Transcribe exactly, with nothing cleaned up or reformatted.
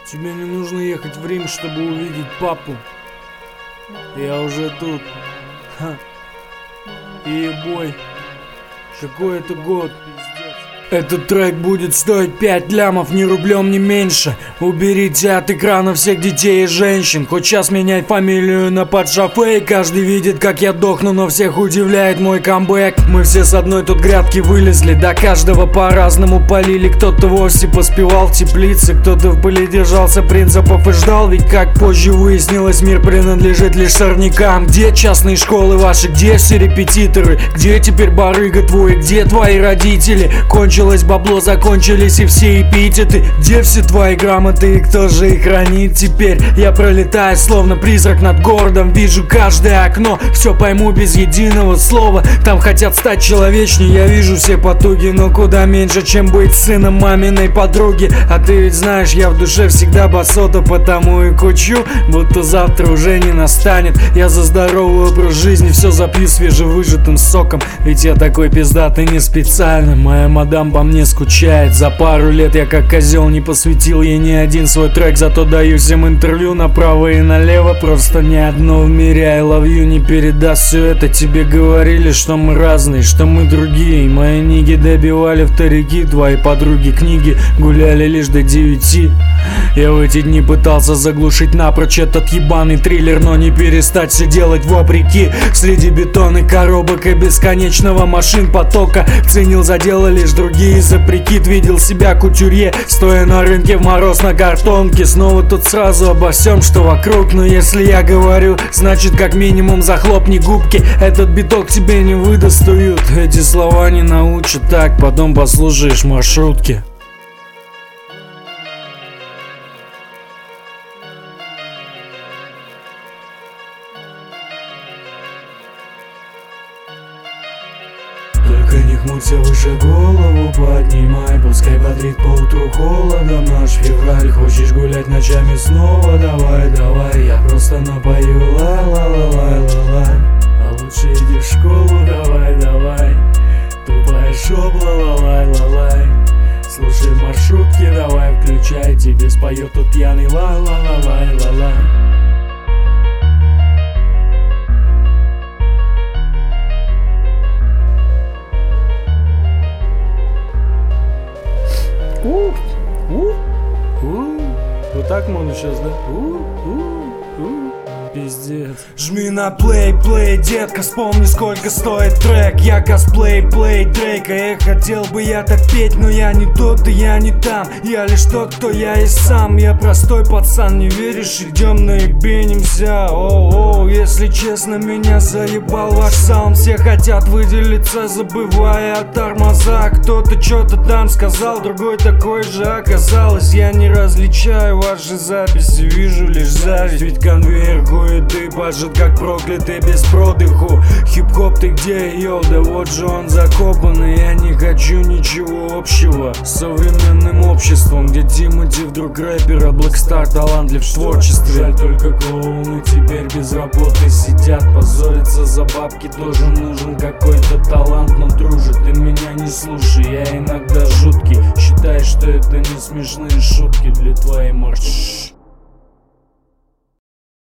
Тебе не нужно ехать в Рим, чтобы увидеть папу. Я уже тут. Ха. Ебой. Какой это год? Этот трек будет стоить пять лямов, ни рублем, ни меньше. Уберите от экрана всех детей и женщин. Хоть сейчас меняй фамилию на Поджафе, и каждый видит, как я дохну, но всех удивляет мой камбэк. Мы все с одной тут грядки вылезли, до каждого по-разному полили. Кто-то вовсе поспевал в теплице, кто-то в пыли держался принципов и ждал. Ведь как позже выяснилось, мир принадлежит лишь сорнякам. Где частные школы ваши, где все репетиторы? Где теперь барыга твой, где твои родители? Кончилось бабло, закончились и все эпитеты. Где все твои грамоты и кто же их хранит теперь? Я пролетаю словно призрак над городом, вижу каждое окно, все пойму без единого слова. Там хотят стать человечней, я вижу все потуги, но куда меньше, чем быть сыном маминой подруги. А ты ведь знаешь, я в душе всегда басота, потому и кучу, будто завтра уже не настанет. Я за здоровый образ жизни, все запью свежевыжатым соком, ведь я такой пиздатый не специально. Моя мадам по мне скучает. За пару лет я как козел не посвятил ей ни один свой трек, зато даю всем интервью направо и налево. Просто ни одно в мире I love you не передаст все это. Тебе говорили, что мы разные, что мы другие. Мои ниги добивали вторики, твои подруги книги гуляли лишь до девяти. Я в эти дни пытался заглушить напрочь этот ебаный триллер, но не перестать все делать вопреки. Среди бетонных коробок и бесконечного машин потока ценил за дело лишь другие за прикид. Видел себя кутюрье, стоя на рынке в мороз на картонке. Снова тут сразу обо всем, что вокруг. Но если я говорю, значит как минимум захлопни губки. Этот биток тебе не выдаст уют. Эти слова не научат так, потом послушаешь маршрутки. Только не хмурься, выше голову поднимай. Пускай бодрит по утру холодом наш февраль. Хочешь гулять ночами снова? Давай, давай. Я просто напою ла-ла-ла-ла-ла-ла. А лучше иди в школу, давай, давай. Тупая шоп, ла-ла-лай-ла-лай. Слушай маршрутки, давай, включай. Тебе споет тут пьяный ла-ла-ла-лай-ла-лай. У, у, у. Вот так можно сейчас, да? У, у, у. Пиздец. Жми на плей, плей, детка, вспомни, сколько стоит трек. Я косплей, плей, Дрейка. Эх, хотел бы я так петь, но я не тот и я не там. Я лишь тот, кто я и сам. Я простой пацан, не веришь? Идем наебенимся. Оу-оу, если честно, меня заебал ваш саунд. Все хотят выделиться, забывая о тормозах. Кто-то что-то там сказал, другой такой же оказалось. Я не различаю ваши записи, вижу лишь зависть. Ведь конвейер хуеты пашет как проклятый без продыху. Хип-хоп ты где, йоу, да вот же он закопанный. Я не хочу ничего общего с современным обществом, где Тимати вдруг рэпер, а Блэкстар талантлив в творчестве. Жаль, только клоуны теперь без работы сидят, позорятся за бабки, тоже нужен какой-то талант. Но дружит, ты меня не слушай, я иногда жуткий. Считай, что это не смешные шутки для твоей морщи.